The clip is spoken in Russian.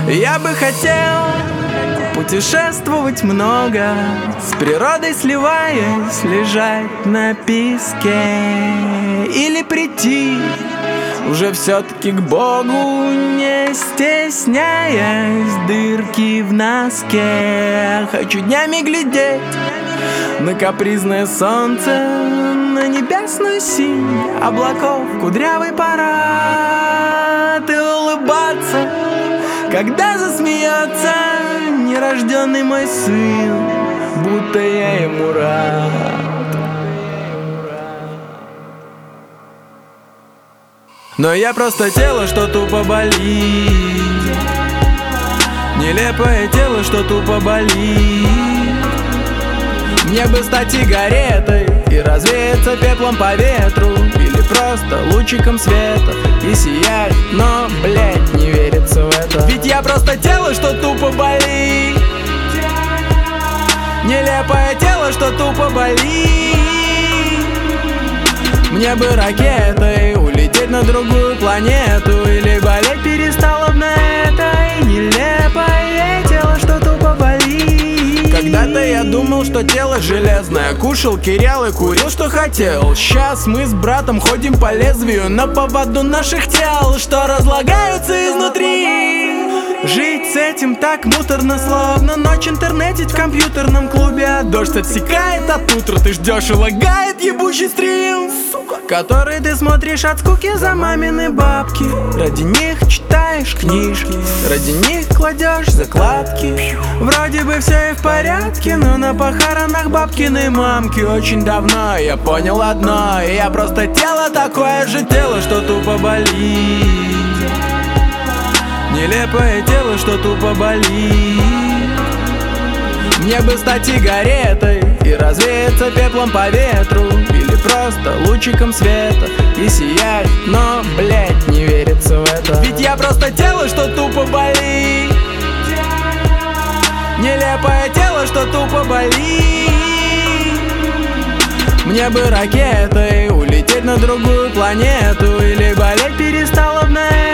Я бы хотел путешествовать много, с природой сливаясь, лежать на песке. Или прийти уже все-таки к Богу, не стесняясь дырки в носке. Хочу днями глядеть на капризное солнце, на небесную синь облаков кудрявый парад, и улыбаться, когда засмеется нерожденный мой сын, будто я ему рад. Но я просто тело, что тупо болит, нелепое тело, что тупо болит. Мне бы стать сигаретой и развеяться пеплом по ветру, или просто лучиком света и сиять, но, блять, не верится в это. Ведь я просто тело, что тупо болит, нелепое тело, что тупо болит. Мне бы ракетой улететь на другую планету, или болеть перестало б на этой нелепое тело, что тупо болит. Когда-то я думал, что тело железное, кушал кирял и курил, что хотел. Сейчас мы с братом ходим по лезвию на поводу наших тел, что разлагаются изнутри. Жить с этим так муторно, словно ночь интернетить в компьютерном клубе, а дождь отсекает от утра, ты ждешь и лагает ебучий стрим, который ты смотришь от скуки за мамины бабки. Ради них читаешь книжки, ради них кладешь закладки. Вроде бы все и в порядке, но на похоронах бабкиной мамки очень давно я понял одно: я просто тело, такое же тело, что тупо болит. Нелепое тело, что тупо болит. Мне бы стать сигаретой и развеяться пеплом по ветру, или просто лучиком света и сиять, но, блять, не верится в это. Ведь я просто тело, что тупо болит, нелепое тело, что тупо болит. Мне бы ракетой улететь на другую планету, или болеть перестало б на